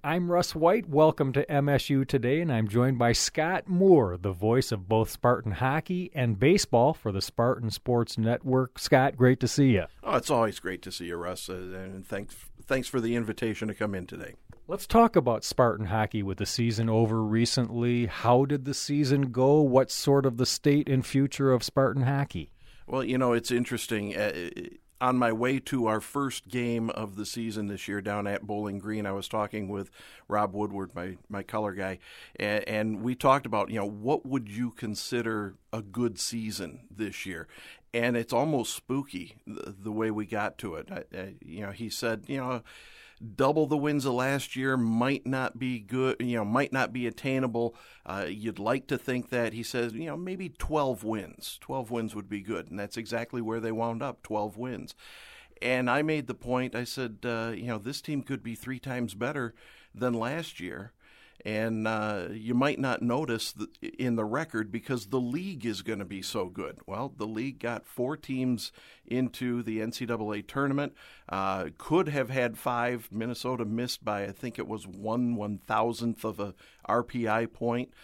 I'm Russ White. Welcome to MSU Today, and I'm joined by Scott Moore, the voice of both Spartan hockey and baseball for the Spartan Sports Network. Scott, great to see you. Oh, it's always great to see you, Russ, and thanks for the invitation to come in today. Let's talk about Spartan hockey with the season over recently. How did the season go? What's sort of the state and future of Spartan hockey? Well, it's interesting. On my way to our first game of the season this year down at Bowling Green, I was talking with Rob Woodward, my color guy, and we talked about, what would you consider a good season this year? And it's almost spooky the way we got to it. He said, double the wins of last year might not be good, might not be attainable. You'd like to think that. He says, maybe 12 wins. 12 wins would be good. And that's exactly where they wound up, 12 wins. And I made the point, I said, this team could be 3 times better than last year. And you might not notice in the record because the league is going to be so good. Well, the league got 4 teams into the NCAA tournament. Could have had 5. Minnesota missed by, I think it was 1/1000th of a RPI point.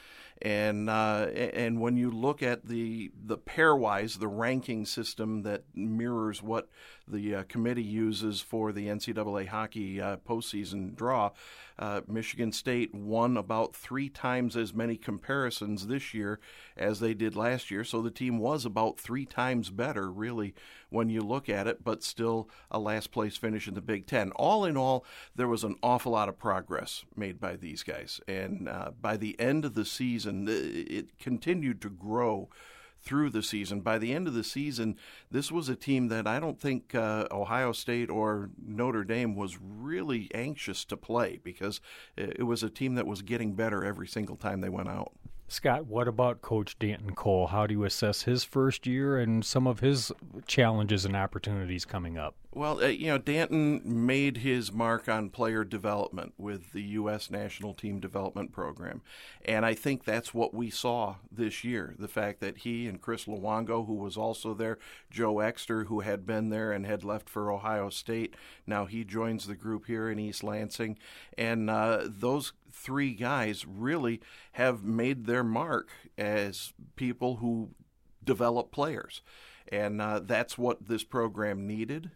And when you look at the pairwise, the ranking system that mirrors what the committee uses for the NCAA hockey postseason draw, Michigan State won about 3 times as many comparisons this year as they did last year. So the team was about 3 times better, really, when you look at it, but still a last place finish in the Big Ten. All in all, there was an awful lot of progress made by these guys. And by the end of the season, it continued to grow through the season. By the end of the season, this was a team that I don't think Ohio State or Notre Dame was really anxious to play because it was a team that was getting better every single time they went out. Scott, what about Coach Danton Cole? How do you assess his first year and some of his challenges and opportunities coming up? Well, Danton made his mark on player development with the U.S. National Team Development Program. And I think that's what we saw this year, the fact that he and Chris Luongo, who was also there, Joe Exter, who had been there and had left for Ohio State, now he joins the group here in East Lansing. And those 3 guys really have made their mark as people who develop players. And that's what this program needed.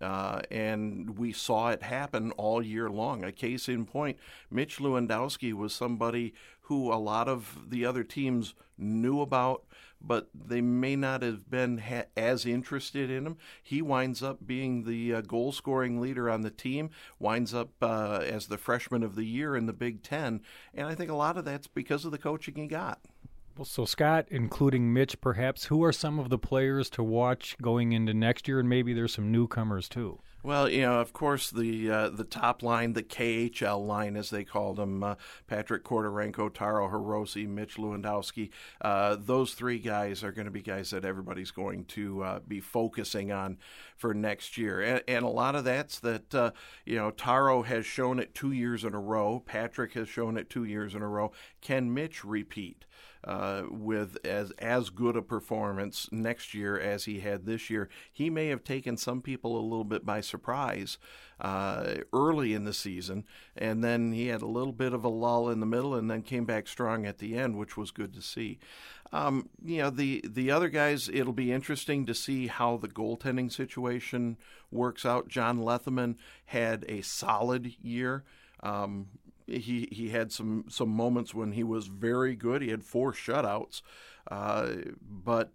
And we saw it happen all year long. A case in point, Mitch Lewandowski was somebody who a lot of the other teams knew about, but they may not have been as interested in him. He winds up being the goal-scoring leader on the team, winds up as the freshman of the year in the Big Ten, and I think a lot of that's because of the coaching he got. Well, so Scott, including Mitch perhaps, who are some of the players to watch going into next year, and maybe there's some newcomers too? Well, of course, the top line, the KHL line, as they called them, Patrick Kordorenko, Taro Hirose, Mitch Lewandowski, those 3 guys are going to be guys that everybody's going to be focusing on for next year. And a lot of that's that, Taro has shown it 2 years in a row. Patrick has shown it 2 years in a row. Can Mitch repeat with as good a performance next year as he had this year? He may have taken some people a little bit by surprise early in the season, and then he had a little bit of a lull in the middle and then came back strong at the end, which was good to see. The other guys, it'll be interesting to see how the goaltending situation works out. John Leatherman had a solid year. He had some moments when he was very good. He had 4 shutouts, but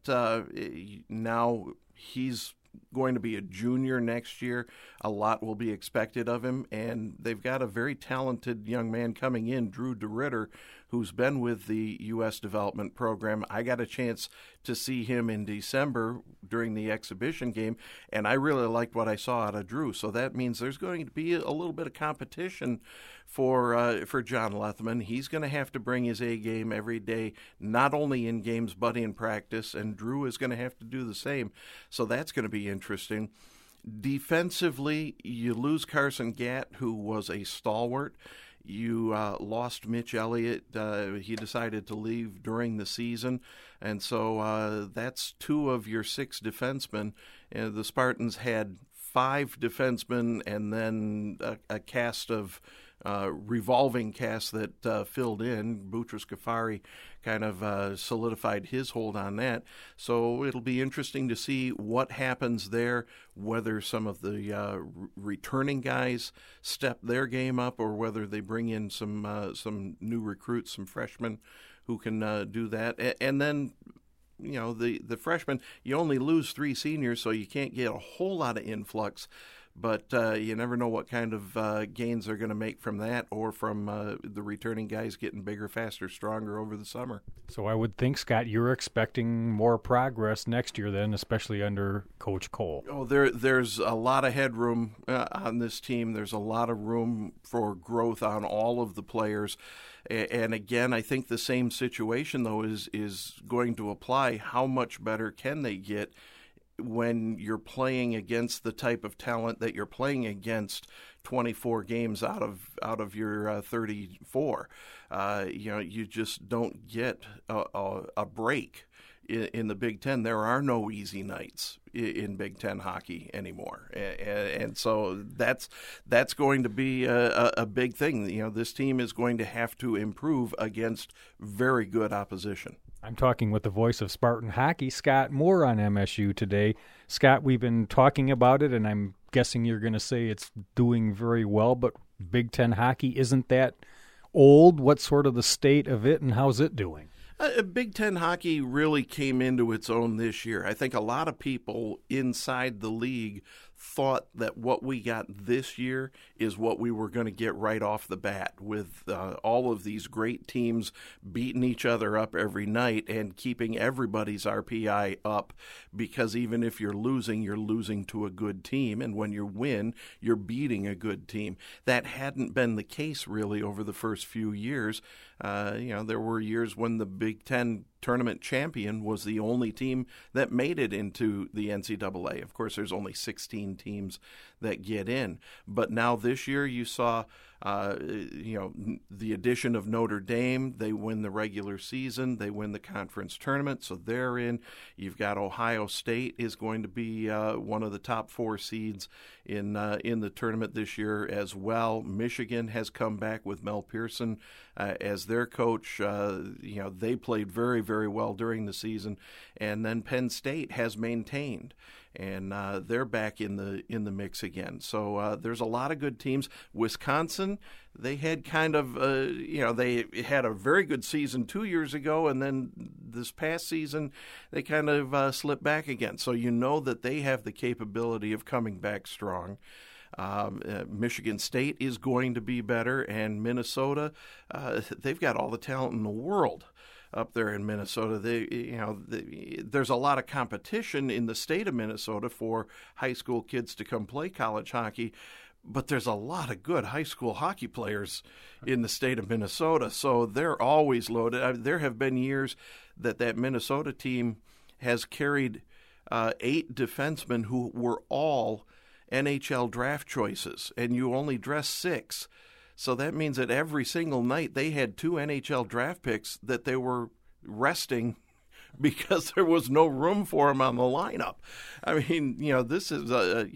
now he's going to be a junior next year. A lot will be expected of him, and they've got a very talented young man coming in, Drew DeRitter, who's been with the U.S. Development Program. I got a chance to see him in December during the exhibition game, and I really liked what I saw out of Drew. So that means there's going to be a little bit of competition for John Leatherman. He's going to have to bring his A game every day, not only in games but in practice, and Drew is going to have to do the same. So that's going to be interesting. Defensively, you lose Carson Gatt, who was a stalwart. You lost Mitch Elliott. He decided to leave during the season. And so that's 2 of your 6 defensemen. The Spartans had 5 defensemen and then a cast of revolving cast that filled in. Boutros Ghafari kind of solidified his hold on that. So it'll be interesting to see what happens there, whether some of the returning guys step their game up or whether they bring in some new recruits, some freshmen who can do that. And then, the freshmen, you only lose 3 seniors, so you can't get a whole lot of influx. But you never know what kind of gains they're going to make from that or from the returning guys getting bigger, faster, stronger over the summer. So I would think, Scott, you're expecting more progress next year then, especially under Coach Cole. Oh, there's a lot of headroom on this team. There's a lot of room for growth on all of the players. And again, I think the same situation, though, is going to apply. How much better can they get when you're playing against the type of talent that you're playing against 24 games out of your 34? You just don't get a break in the Big Ten. There are no easy nights in Big Ten hockey anymore, and so that's going to be a big thing. This team is going to have to improve against very good opposition. I'm talking with the voice of Spartan hockey, Scott Moore, on MSU today. Scott, we've been talking about it, and I'm guessing you're going to say it's doing very well, but Big Ten hockey, isn't that old? What's sort of the state of it, and how's it doing? Big Ten hockey really came into its own this year. I think a lot of people inside the league thought that what we got this year is what we were going to get right off the bat, with all of these great teams beating each other up every night and keeping everybody's RPI up, because even if you're losing to a good team, and when you win, you're beating a good team. That hadn't been the case really over the first few years. There were years when the Big Ten tournament champion was the only team that made it into the NCAA. Of course, there's only 16 teams that get in. But now this year you saw, the addition of Notre Dame. They win the regular season. They win the conference tournament, so they're in. You've got Ohio State is going to be one of the top 4 seeds in the tournament this year as well. Michigan has come back with Mel Pearson as their coach. They played very, very well during the season, and then Penn State has maintained, and they're back in the mix again. So there's a lot of good teams. Wisconsin, they had kind of they had a very good season 2 years ago, and then this past season they kind of slipped back again. So that they have the capability of coming back strong. Michigan State is going to be better, and Minnesota, they've got all the talent in the world up there in Minnesota. There's a lot of competition in the state of Minnesota for high school kids to come play college hockey, but there's a lot of good high school hockey players in the state of Minnesota, so they're always loaded. There have been years that Minnesota team has carried 8 defensemen who were all NHL draft choices, and you only dress 6. So that means that every single night they had 2 NHL draft picks that they were resting because there was no room for them on the lineup. I mean, this is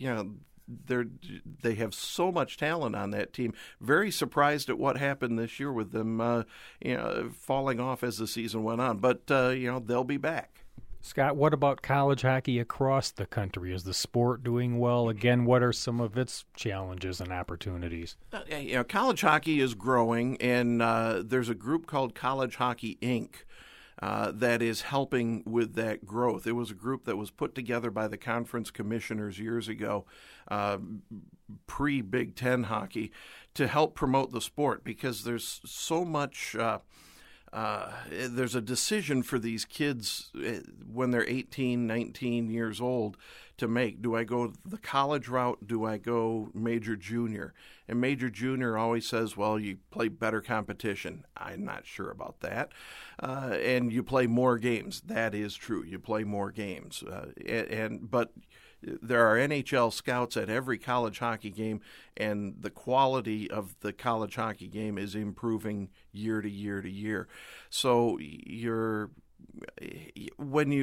they have so much talent on that team. Very surprised at what happened this year with them, falling off as the season went on. But they'll be back. Scott, what about college hockey across the country? Is the sport doing well? Again, what are some of its challenges and opportunities? College hockey is growing, and there's a group called College Hockey Inc. That is helping with that growth. It was a group that was put together by the conference commissioners years ago, pre-Big Ten hockey, to help promote the sport, because there's so much there's a decision for these kids when they're 18, 19 years old to make. Do I go the college route? Do I go major junior? And major junior always says, well, you play better competition. I'm not sure about that. And you play more games. That is true. You play more games. But there are NHL scouts at every college hockey game, and the quality of the college hockey game is improving year to year to year. So when you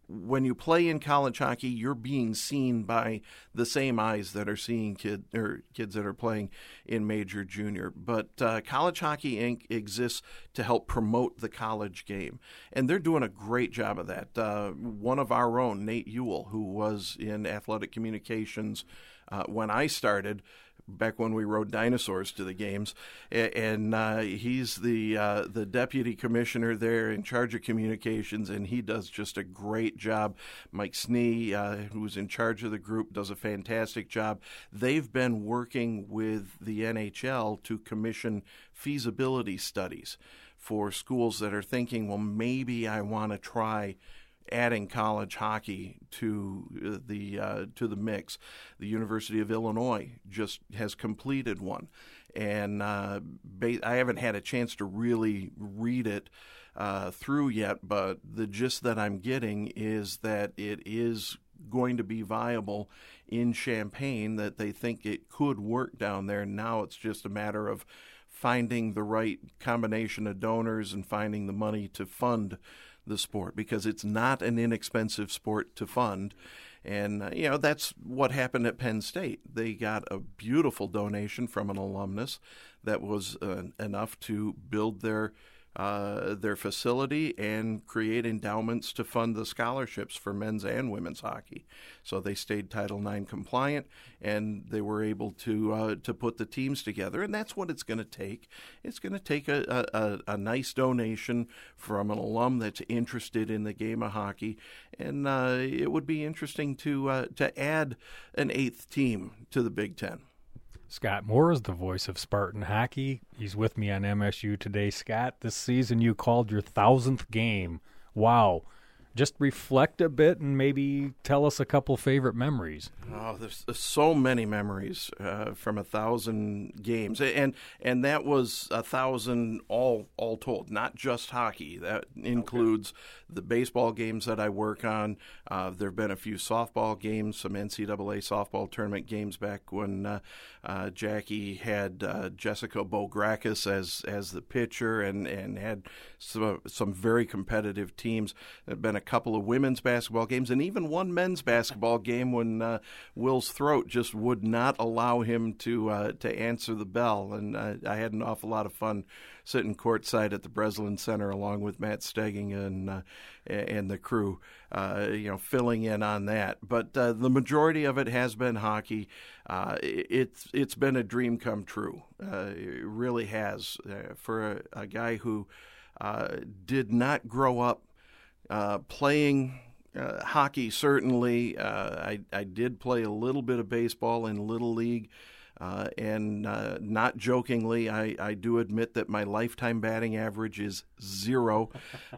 when you play in college hockey, you're being seen by the same eyes that are seeing kids that are playing in major junior. But College Hockey Inc. exists to help promote the college game, and they're doing a great job of that. One of our own, Nate Ewell, who was in athletic communications when I started, back when we rode dinosaurs to the games, and he's the deputy commissioner there in charge of communications, and he does just a great job. Mike Snee, who's in charge of the group, does a fantastic job. They've been working with the NHL to commission feasibility studies for schools that are thinking, well, maybe I want to try adding college hockey to the mix. The University of Illinois just has completed one, and I haven't had a chance to really read it through yet, but the gist that I'm getting is that it is going to be viable in Champaign, that they think it could work down there. Now it's just a matter of finding the right combination of donors and finding the money to fund the sport, because it's not an inexpensive sport to fund. And, that's what happened at Penn State. They got a beautiful donation from an alumnus that was enough to build their facility and create endowments to fund the scholarships for men's and women's hockey. So they stayed Title IX compliant, and they were able to put the teams together. And that's what it's going to take. It's going to take a nice donation from an alum that's interested in the game of hockey, and it would be interesting to add an 8th team to the Big Ten. Scott Moore is the voice of Spartan hockey. He's with me on MSU Today. Scott, this season you called your 1,000th game. Wow. Just reflect a bit and maybe tell us a couple favorite memories. Oh, there's so many memories from 1,000 games, and that was 1,000 all told, not just hockey. That includes the baseball games that I work on. There have been a few softball games, some NCAA softball tournament games back when Jackie had Jessica Bograkis as the pitcher and had some very competitive teams. There have been a couple of women's basketball games, and even one men's basketball game when Will's throat just would not allow him to answer the bell. And I had an awful lot of fun sitting courtside at the Breslin Center along with Matt Stegging and the crew, filling in on that. But the majority of it has been hockey. It's been a dream come true. It really has, for a guy who did not grow up playing hockey. Certainly, I did play a little bit of baseball in Little League, and not jokingly, I do admit that my lifetime batting average is 0.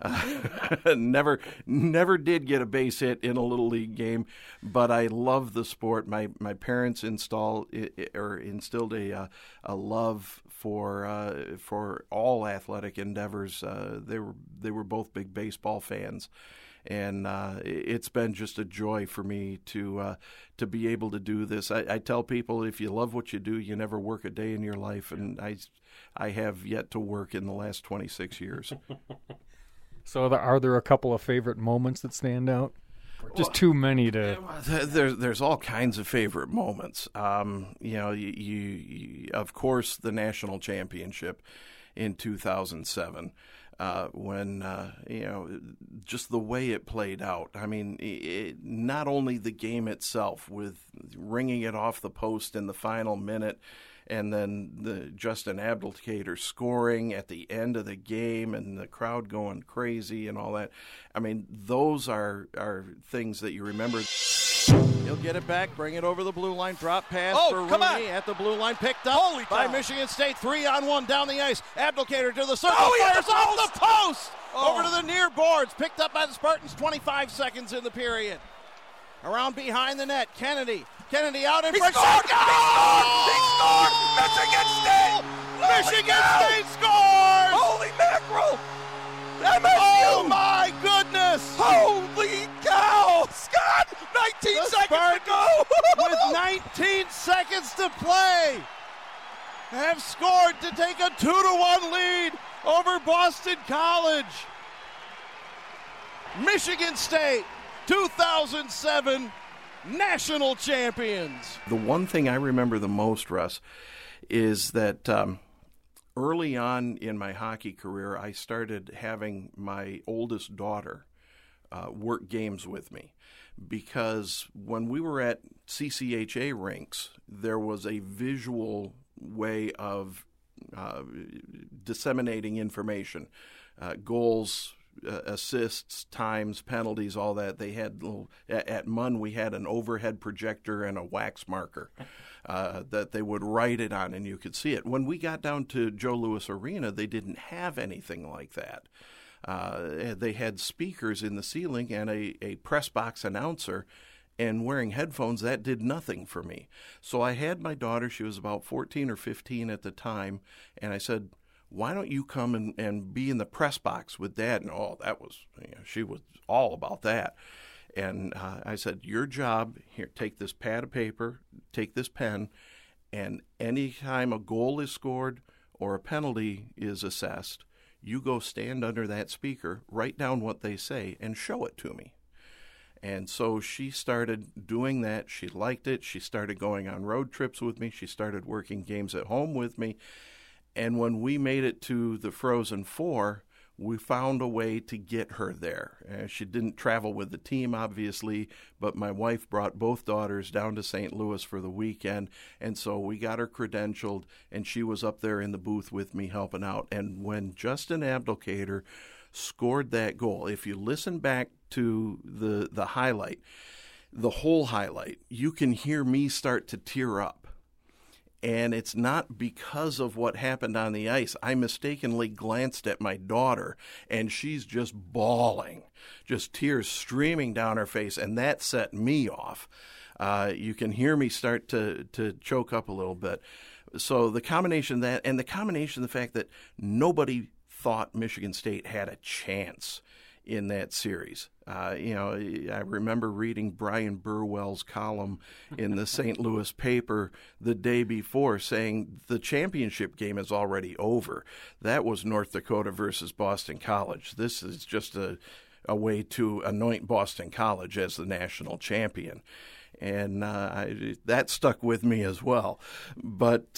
Never did get a base hit in a Little League game, but I love the sport. My parents instilled a love for all athletic endeavors. They were both big baseball fans, and it's been just a joy for me to be able to do this. I tell people, if you love what you do, you never work a day in your life, and I have yet to work in the last 26 years. So are there a couple of favorite moments that stand out? Just too many to. There's all kinds of favorite moments. You of course, the national championship in 2007. When just the way it played out. I mean, not only the game itself, with ringing it off the post in the final minute, and then the Justin Abdelkader scoring at the end of the game, and the crowd going crazy and all that. I mean, those are things that you remember. He'll get it back, bring it over the blue line, drop pass for Rooney at the blue line, picked up by Michigan State, 3-on-1 down the ice. Abdelkader to the circle, fires off the post, over to the near boards, picked up by the Spartans, 25 seconds in the period. Around behind the net, Kennedy out in front. He scored! Michigan State! Michigan State scores! Holy mackerel! MSU! Oh my goodness! Holy cow! Scott, 19 seconds to go! With 19 seconds to play, have scored to take a 2-1 lead over Boston College. Michigan State 2007 national champions. The one thing I remember the most, Russ, is that early on in my hockey career, I started having my oldest daughter work games with me, because when we were at CCHA rinks, there was a visual way of disseminating information, goals, assists, times, penalties, all that. They had at MUN we had an overhead projector and a wax marker that they would write it on, and you could see it. When we got down to Joe Louis Arena, they didn't have anything like that. They had speakers in the ceiling and a press box announcer, and wearing headphones, that did nothing for me. So I had my daughter, she was about 14 or 15 at the time, and I said, why don't you come and be in the press box with Dad? And that was, she was all about that. And I said, your job, here, take this pad of paper, take this pen, and any time a goal is scored or a penalty is assessed, you go stand under that speaker, write down what they say, and show it to me. And so she started doing that. She liked it. She started going on road trips with me. She started working games at home with me. And when we made it to the Frozen Four, we found a way to get her there. She didn't travel with the team, obviously, but my wife brought both daughters down to St. Louis for the weekend, and so we got her credentialed, and she was up there in the booth with me helping out. And when Justin Abdelkader scored that goal, if you listen back to the highlight, the whole highlight, you can hear me start to tear up. And it's not because of what happened on the ice. I mistakenly glanced at my daughter, and she's just bawling, just tears streaming down her face, and that set me off. You can hear me start to choke up a little bit. So the combination of that, and the combination of the fact that nobody thought Michigan State had a chance in that series. I remember reading Brian Burwell's column in the St. Louis paper the day before saying the championship game is already over. That was North Dakota versus Boston College. This is just a way to anoint Boston College as the national champion. And that stuck with me as well. But,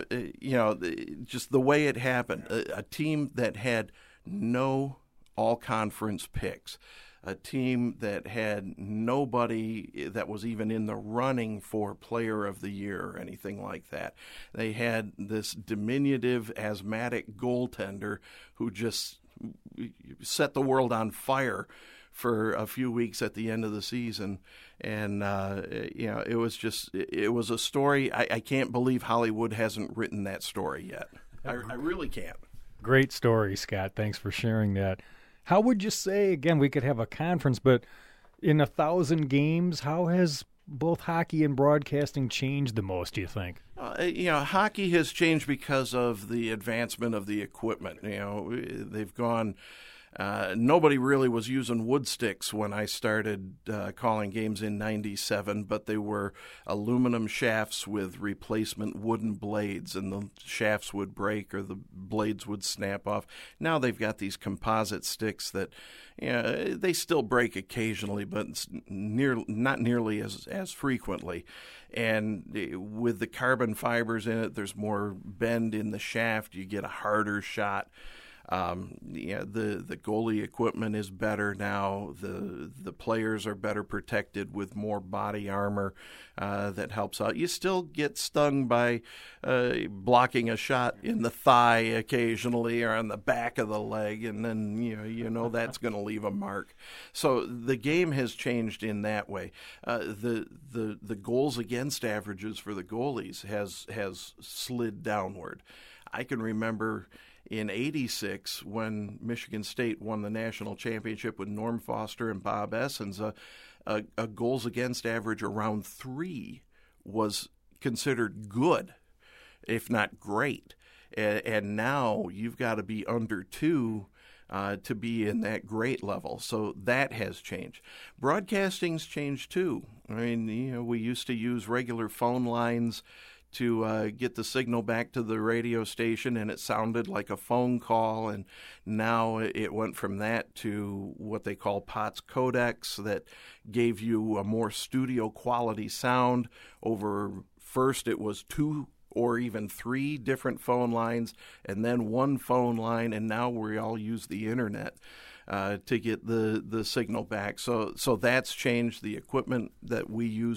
just the way it happened, a team that had no all-conference picks, a team that had nobody that was even in the running for player of the year or anything like that. They had this diminutive, asthmatic goaltender who just set the world on fire for a few weeks at the end of the season. And, it was a story. I can't believe Hollywood hasn't written that story yet. I really can't. Great story, Scott. Thanks for sharing that. How would you say, again, we could have a conference, but in 1,000 games, how has both hockey and broadcasting changed the most, do you think? Hockey has changed because of the advancement of the equipment. They've gone... nobody really was using wood sticks when I started calling games in 97, but they were aluminum shafts with replacement wooden blades, and the shafts would break or the blades would snap off. Now they've got these composite sticks that they still break occasionally, but not nearly as frequently. And with the carbon fibers in it, there's more bend in the shaft. You get a harder shot. The goalie equipment is better now. The players are better protected with more body armor that helps out. You still get stung by blocking a shot in the thigh occasionally or on the back of the leg, and then that's going to leave a mark. So the game has changed in that way. The goals against averages for the goalies has slid downward. I can remember in '86, when Michigan State won the national championship with Norm Foster and Bob Essens, a goals against average around 3 was considered good, if not great. And now you've got to be under 2 to be in that great level. So that has changed. Broadcasting's changed too. I mean, we used to use regular phone lines to get the signal back to the radio station, and it sounded like a phone call. And now it went from that to what they call POTS codecs that gave you a more studio quality sound over. First, it was 2 or even 3 different phone lines, and then 1 phone line, and now we all use the internet to get the signal back. So that's changed. The equipment that we use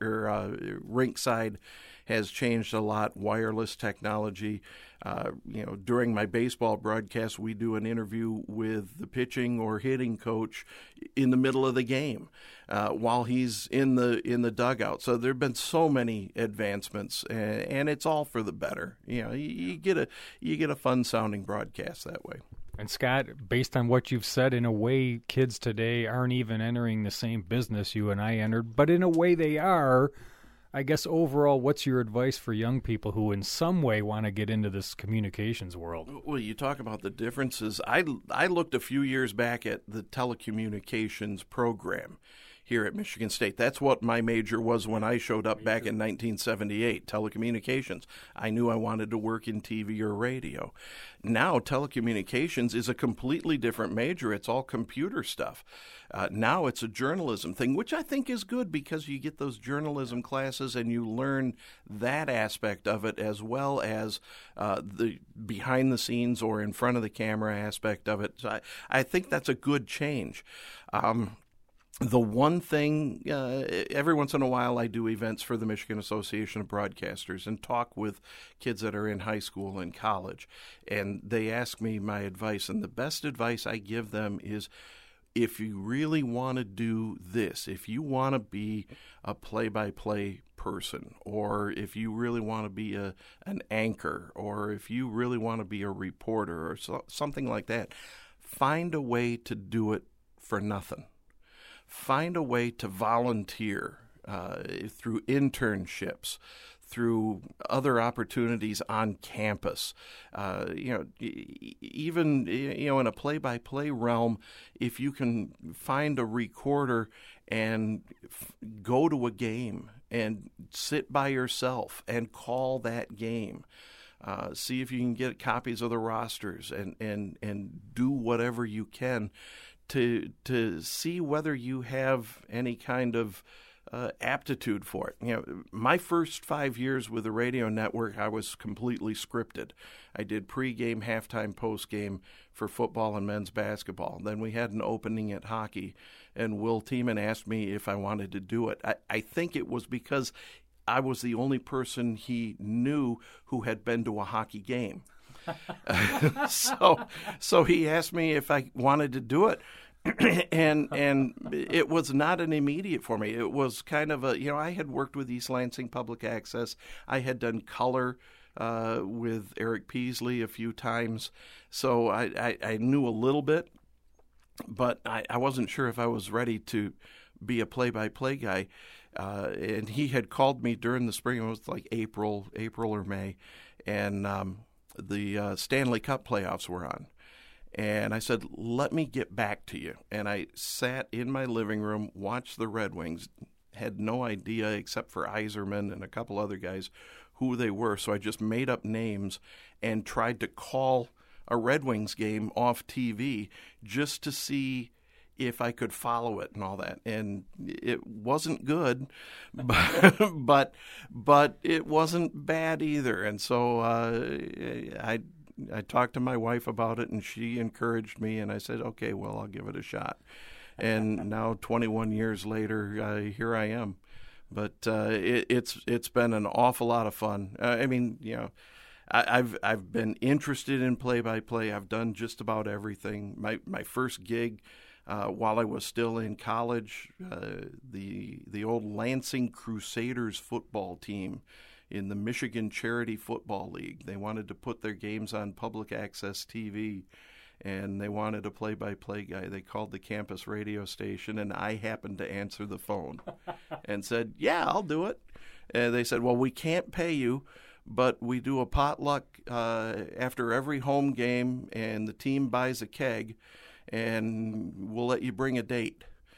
rinkside has changed a lot. Wireless technology. During my baseball broadcast, we do an interview with the pitching or hitting coach in the middle of the game while he's in the dugout. So there have been so many advancements, and it's all for the better. You get a fun sounding broadcast that way. And Scott, based on what you've said, in a way, kids today aren't even entering the same business you and I entered, but in a way they are. I guess overall, what's your advice for young people who in some way want to get into this communications world? Well, you talk about the differences. I looked a few years back at the telecommunications program here at Michigan State. That's what my major was when I showed up back in 1978, telecommunications. I knew I wanted to work in TV or radio. Now telecommunications is a completely different major. It's all computer stuff. Now it's a journalism thing, which I think is good because you get those journalism classes and you learn that aspect of it as well as the behind the scenes or in front of the camera aspect of it. So I think that's a good change. The one thing, every once in a while I do events for the Michigan Association of Broadcasters and talk with kids that are in high school and college, and they ask me my advice, and the best advice I give them is, if you really want to do this, if you want to be a play-by-play person, or if you really want to be an anchor, or if you really want to be a reporter or something like that, find a way to do it for nothing. Find a way to volunteer through internships, through other opportunities on campus. Even in a play-by-play realm, if you can find a recorder and go to a game and sit by yourself and call that game. See if you can get copies of the rosters and do whatever you can to see whether you have any kind of aptitude for it. My first 5 years with the radio network, I was completely scripted. I did pregame, halftime, postgame for football and men's basketball. Then we had an opening at hockey, and Will Tiemann asked me if I wanted to do it. I think it was because I was the only person he knew who had been to a hockey game. So he asked me if I wanted to do it, and it was not an immediate for me. It was kind of I had worked with East Lansing Public Access. I had done color with Eric Peasley a few times, so I knew a little bit, but I wasn't sure if I was ready to be a play-by-play guy. And he had called me during the spring. It was like April or May, and the Stanley Cup playoffs were on. And I said, let me get back to you. And I sat in my living room, watched the Red Wings, had no idea except for Yzerman and a couple other guys who they were. So I just made up names and tried to call a Red Wings game off TV just to see if I could follow it and all that. And it wasn't good, but it wasn't bad either. And so I talked to my wife about it, and she encouraged me, and I said, okay, well, I'll give it a shot. And now 21 years later, here I am. But it's been an awful lot of fun. I've been interested in play-by-play. I've done just about everything. My first gig, while I was still in college, the old Lansing Crusaders football team in the Michigan Charity Football League. They wanted to put their games on public access TV, and they wanted a play-by-play guy. They called the campus radio station, and I happened to answer the phone and said, yeah, I'll do it. And they said, well, we can't pay you, but we do a potluck after every home game, and the team buys a keg, and we'll let you bring a date.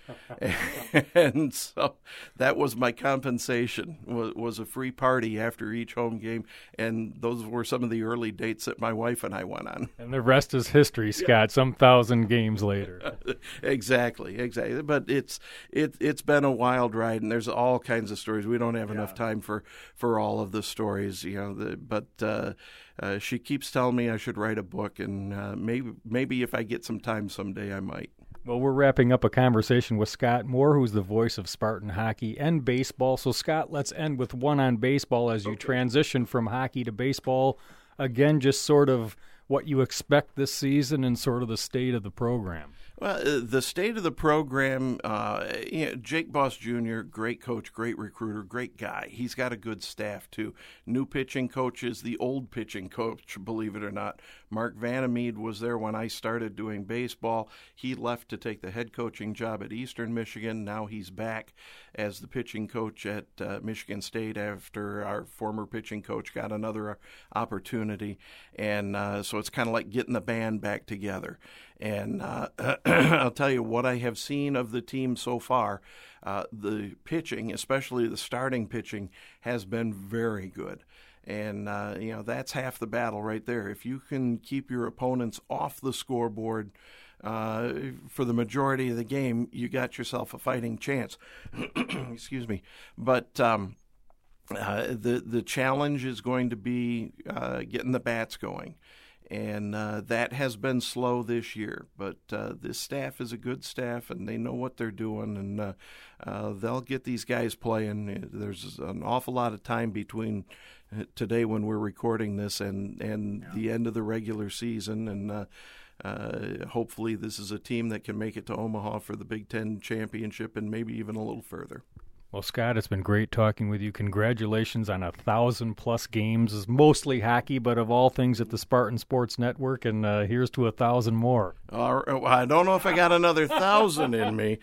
And so that was my compensation, was a free party after each home game. And those were some of the early dates that my wife and I went on. And the rest is history, Scott, some 1,000 games later. Exactly. But it's been a wild ride, and there's all kinds of stories. We don't have enough time for all of the stories, but she keeps telling me I should write a book, and maybe if I get some time someday I might. Well, we're wrapping up a conversation with Scott Moore, who's the voice of Spartan hockey and baseball. So, Scott, let's end with one on baseball as you transition from hockey to baseball. Again, just sort of what you expect this season and sort of the state of the program. Well, the state of the program, Jake Boss Jr., great coach, great recruiter, great guy. He's got a good staff, too. New pitching coaches, the old pitching coach, believe it or not. Mark Vandermeed was there when I started doing baseball. He left to take the head coaching job at Eastern Michigan. Now he's back as the pitching coach at Michigan State after our former pitching coach got another opportunity. And so it's kind of like getting the band back together. And I'll tell you what I have seen of the team so far. The pitching, especially the starting pitching, has been very good. And, that's half the battle right there. If you can keep your opponents off the scoreboard for the majority of the game, you got yourself a fighting chance. Excuse me. But the challenge is going to be getting the bats going. And that has been slow this year, but this staff is a good staff, and they know what they're doing, and they'll get these guys playing. There's an awful lot of time between today when we're recording this and the end of the regular season, and hopefully this is a team that can make it to Omaha for the Big Ten championship and maybe even a little further. Well, Scott, it's been great talking with you. Congratulations on 1,000+ games, mostly hockey, but of all things at the Spartan Sports Network, and here's to 1,000 more. I don't know if I got another 1,000 in me.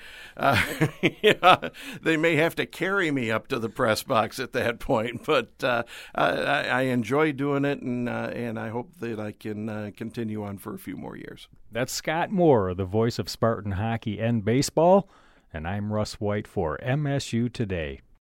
They may have to carry me up to the press box at that point, but I enjoy doing it, and I hope that I can continue on for a few more years. That's Scott Moore, the voice of Spartan hockey and baseball. And I'm Russ White for MSU Today.